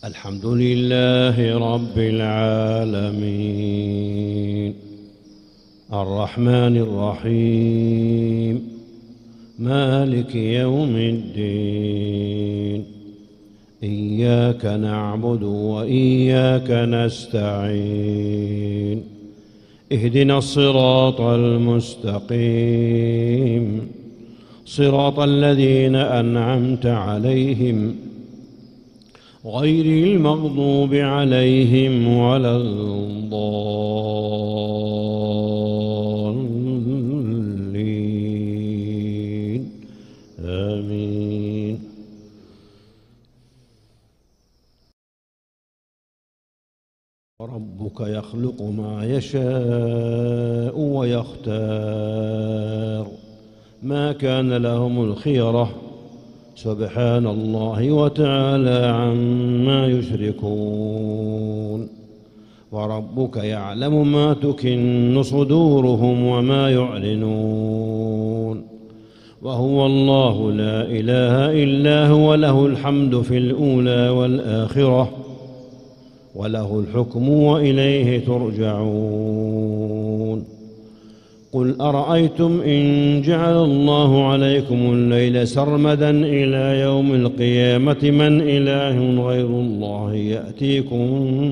الحمد لله رب العالمين الرحمن الرحيم مالك يوم الدين إياك نعبد وإياك نستعين اهدنا الصراط المستقيم صراط الذين أنعمت عليهم غير المغضوب عليهم ولا الضالين آمين. ربك يخلق ما يشاء ويختار ما كان لهم الخيرة سبحان الله وتعالى عما يشركون. وربك يعلم ما تكن صدورهم وما يعلنون وهو الله لا إله إلا هو له الحمد في الأولى والآخرة وله الحكم وإليه ترجعون. قل أرأيتم إن جعل الله عليكم الليل سرمدا إلى يوم القيامة من إله غير الله يأتيكم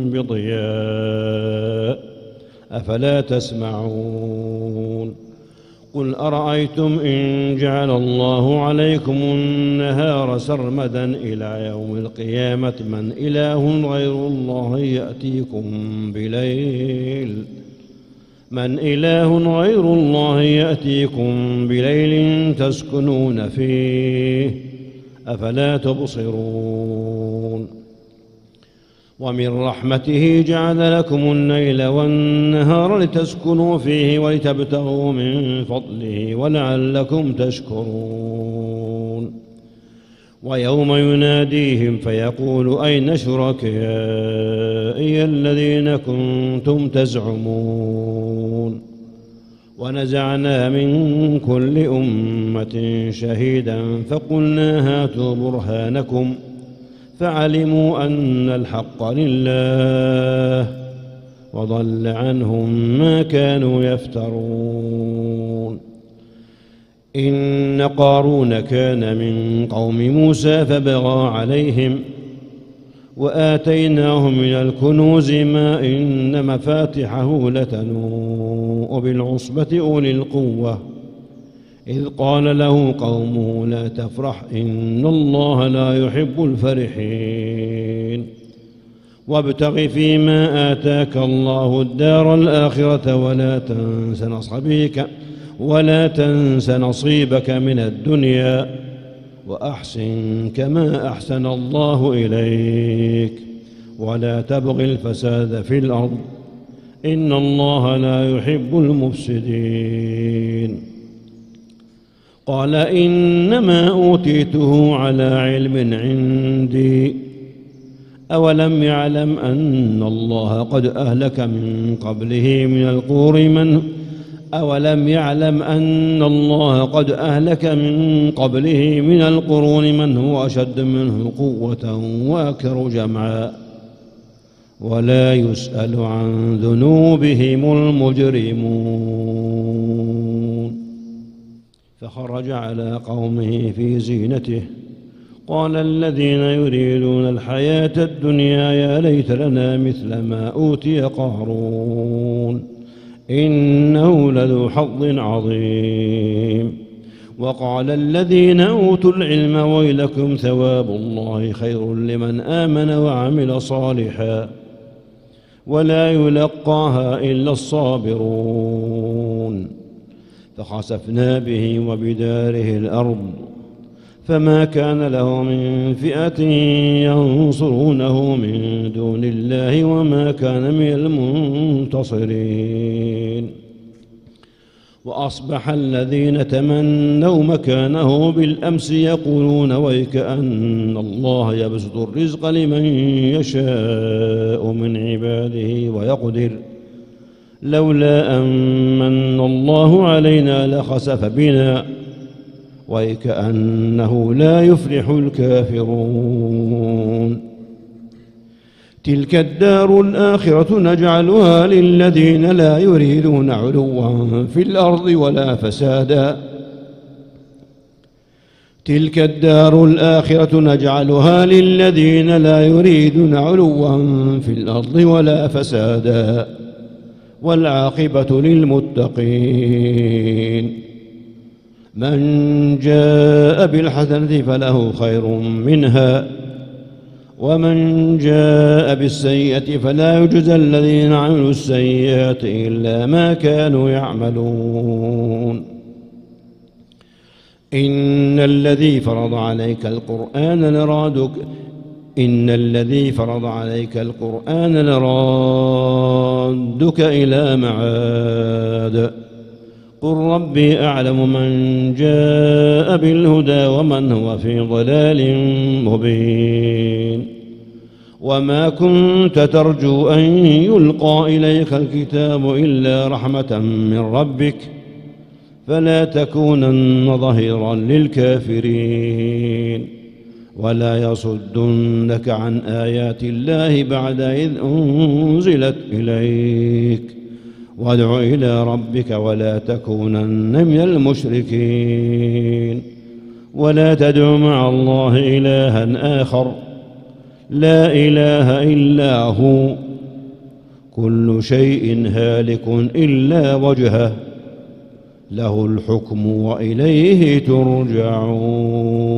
بضياء أفلا تسمعون. قل أرأيتم إن جعل الله عليكم النهار سرمدا إلى يوم القيامة من إله غير الله يأتيكم بليل تسكنون فيه أفلا تبصرون. ومن رحمته جعل لكم الليل والنهار لتسكنوا فيه ولتبتغوا من فضله ولعلكم تشكرون. ويوم يناديهم فيقول أين شركائي الذين كنتم تزعمون. ونزعنا من كل أمة شهيدا فقلنا هاتوا برهانكم فعلموا أن الحق لله وضل عنهم ما كانوا يفترون. إن قارون كان من قوم موسى فبغى عليهم وآتيناه من الكنوز ما إن مفاتحه لتنوء بالعصبة أولي القوة إذ قال له قومه لا تفرح إن الله لا يحب الفرحين. وابتغ فيما آتاك الله الدار الآخرة ولا تنس نصيبك من الدنيا وأحسن كما أحسن الله إليك ولا تبغ الفساد في الأرض إن الله لا يحب المفسدين. قال إنما أوتيته على علم عندي أولم يعلم أن الله قد أهلك من قبله من القرون من هو أشد منه قوة وأكثر جمعا ولا يسأل عن ذنوبهم المجرمون. فخرج على قومه في زينته قال الذين يريدون الحياة الدنيا يا ليت لنا مثل ما أوتي قارون إنه لذو حظ عظيم. وقال الذين أوتوا العلم ويلكم ثواب الله خير لمن آمن وعمل صالحا ولا يلقاها إلا الصابرون. فخسفنا به وبداره الأرض فما كان له من فئة ينصرونه من دون الله وما كان من المنتصرين. وأصبح الذين تمنوا مكانه بالأمس يقولون ويكأن الله يبسط الرزق لمن يشاء من عباده ويقدر لولا أمن الله علينا لخسف بنا وكأنه لا يفلح الكافرون. تلك الدار الآخرة نجعلها للذين لا يريدون علوا في الأرض ولا فسادا تلك الدار الآخرة نجعلها للذين لا يريدون علوا في الأرض ولا فسادا والعاقبة للمتقين من جاء بالحسنة فله خير منها ومن جاء بالسيئة فلا يجزى الذين عملوا السيئات إلا ما كانوا يعملون إن الذي فرض عليك القرآن لرادك إلى معاد قل ربي أعلم من جاء بالهدى ومن هو في ضلال مبين وما كنت ترجو أن يلقى إليك الكتاب إلا رحمة من ربك فلا تكونن ظهيرا للكافرين ولا يصدنك عن آيات الله بعد إذ أنزلت إليك وادع إلى ربك ولا تكونن من المشركين ولا تدع مع الله إلها آخر لا إله إلا هو كل شيء هالك إلا وجهه له الحكم وإليه ترجعون